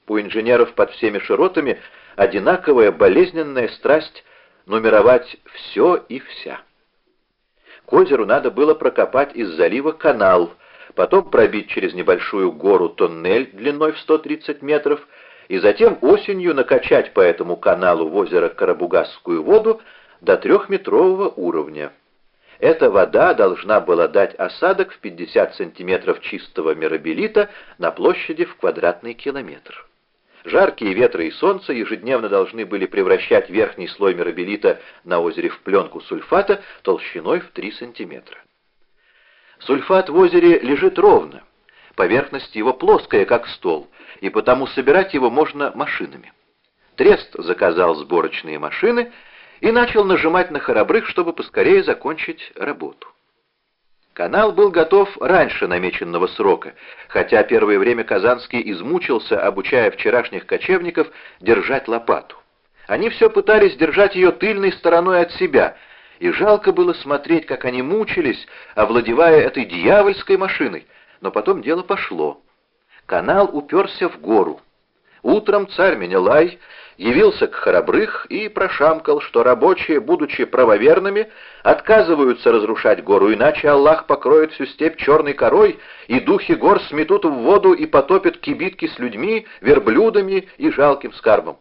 У инженеров под всеми широтами одинаковая болезненная страсть нумеровать все и вся. К озеру надо было прокопать из залива канал, потом пробить через небольшую гору тоннель длиной в 130 метров, и затем осенью накачать по этому каналу в озеро Карабугасскую воду до 3-метрового уровня. Эта вода должна была дать осадок в 50 сантиметров чистого мирабелита на площади в квадратный километр. Жаркие ветры и солнце ежедневно должны были превращать верхний слой мирабелита на озере в пленку сульфата толщиной в 3 сантиметра. Сульфат в озере лежит ровно, поверхность его плоская, как стол, и потому собирать его можно машинами. Трест заказал сборочные машины и начал нажимать на Хоробрых, чтобы поскорее закончить работу. Канал был готов раньше намеченного срока, хотя первое время Казанский измучился, обучая вчерашних кочевников держать лопату. Они все пытались держать ее тыльной стороной от себя, и жалко было смотреть, как они мучились, овладевая этой дьявольской машиной, но потом дело пошло. Канал уперся в гору. Утром царь Менелай явился к Хоробрых и прошамкал, что рабочие, будучи правоверными, отказываются разрушать гору, иначе Аллах покроет всю степь черной корой, и духи гор сметут в воду и потопят кибитки с людьми, верблюдами и жалким скарбом.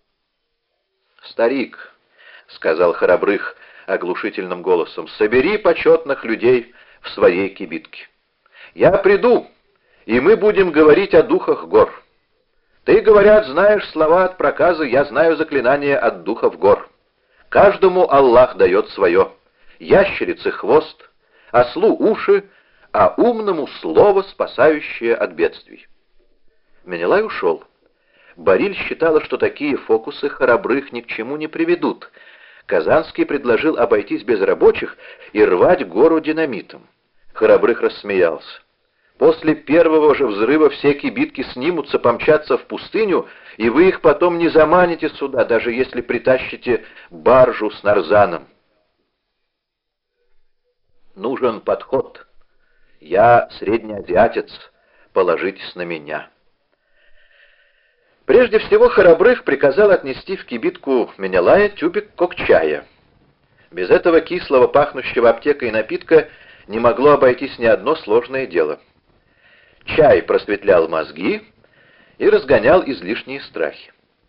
«Старик», — сказал Хоробрых оглушительным голосом, — «собери почетных людей в своей кибитке. Я приду, и мы будем говорить о духах гор. Ты, говорят, знаешь слова от проказа, я знаю заклинания от духов гор. Каждому Аллах дает свое. Ящерице хвост, ослу уши, а умному слово, спасающее от бедствий». Менелай ушел. Бариль считала, что такие фокусы Хоробрых ни к чему не приведут. Казанский предложил обойтись без рабочих и рвать гору динамитом. Хоробрых рассмеялся. После первого же взрыва все кибитки снимутся, помчатся в пустыню, и вы их потом не заманите сюда, даже если притащите баржу с нарзаном. Нужен подход. Я среднеазиатец, положитесь на меня. Прежде всего Хоробрых приказал отнести в кибитку Менелая тюбик кокчая. Без этого кислого, пахнущего аптекой напитка не могло обойтись ни одно сложное дело. Чай просветлял мозги и разгонял излишние страхи.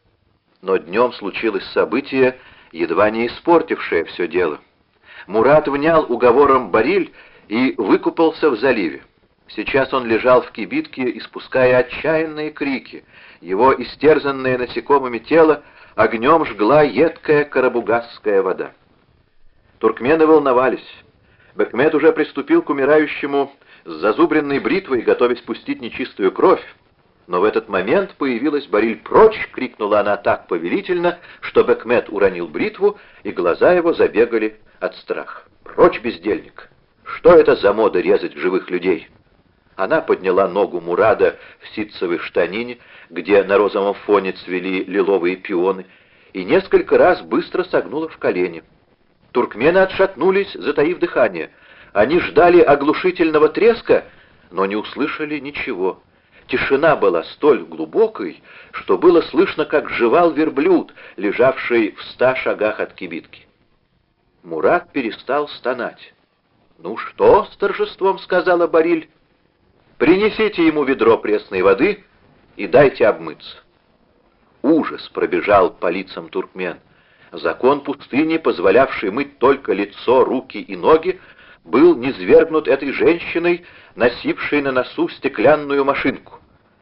Но днем случилось событие, едва не испортившее все дело. Мурат внял уговором Бариль и выкупался в заливе. Сейчас он лежал в кибитке, испуская отчаянные крики. Его истерзанное насекомыми тело огнем жгла едкая карабугасская вода. Туркмены волновались. Бекмет уже приступил к умирающему с зазубренной бритвой, готовясь пустить нечистую кровь. Но в этот момент появилась Бариль. «Прочь!» — крикнула она так повелительно, что Бекмет уронил бритву, и глаза его забегали от страха. «Прочь, бездельник! Что это за мода резать живых людей?» Она подняла ногу Мурада в ситцевой штанине, где на розовом фоне цвели лиловые пионы, и несколько раз быстро согнула в колени. Туркмены отшатнулись, затаив дыхание. Они ждали оглушительного треска, но не услышали ничего. Тишина была столь глубокой, что было слышно, как жевал верблюд, лежавший в 100 шагах от кибитки. Мурат перестал стонать. «Ну что?» — с торжеством сказала Бариль. «Принесите ему ведро пресной воды и дайте обмыться». Ужас пробежал по лицам туркмен. Закон пустыни, позволявший мыть только лицо, руки и ноги, был низвергнут этой женщиной, носившей на носу стеклянную машинку.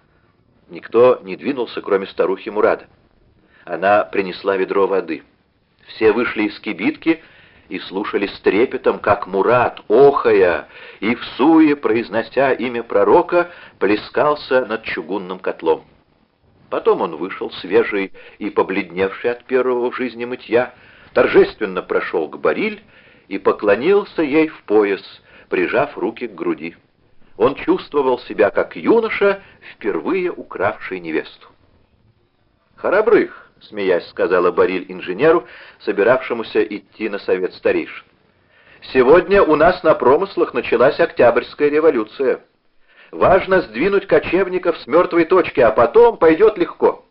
Никто не двинулся, кроме старухи Мурада. Она принесла ведро воды. Все вышли из кибитки и слушали с трепетом, как Мурат, охая и всуе, произнося имя пророка, плескался над чугунным котлом. Потом он вышел, свежий и побледневший от первого в жизни мытья, торжественно прошел к Бариль и поклонился ей в пояс, прижав руки к груди. Он чувствовал себя как юноша, впервые укравший невесту. «Хоробрых», — смеясь сказала Бариль инженеру, собиравшемуся идти на совет старейшин, «сегодня у нас на промыслах началась Октябрьская революция. Важно сдвинуть кочевников с мертвой точки, а потом пойдет легко.